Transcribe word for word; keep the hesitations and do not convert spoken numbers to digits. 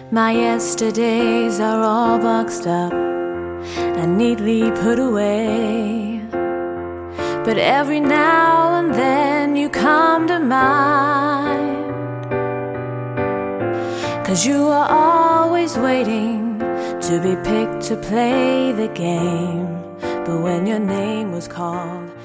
My yesterdays are all boxed up and neatly put away. But every now and then you come to mind, 'cause you are always waiting to be picked to play the game. But when your name was called,